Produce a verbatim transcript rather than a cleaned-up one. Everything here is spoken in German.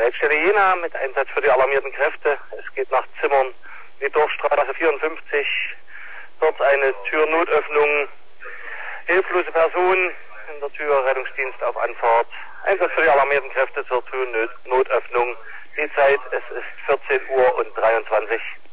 Leitstelle Jena mit Einsatz für die alarmierten Kräfte. Es geht nach Zimmern, die Dorfstraße vierundfünfzig. Dort eine Türnotöffnung. Hilflose Person in der Tür, Rettungsdienst auf Anfahrt. Einsatz für die alarmierten Kräfte zur Türnotöffnung. Die Zeit, es ist vierzehn Uhr und dreiundzwanzig.